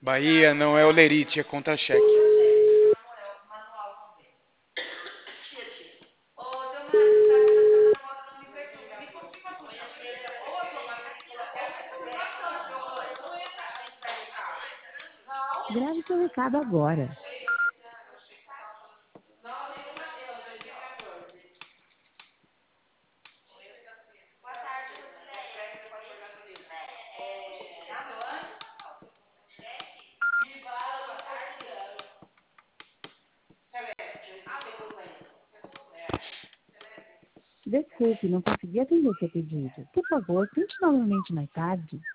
Bahia não é Olerite, é contra-cheque. Grave seu recado agora. Desculpe, não consegui atender seu pedido. Por favor, tente novamente mais tarde.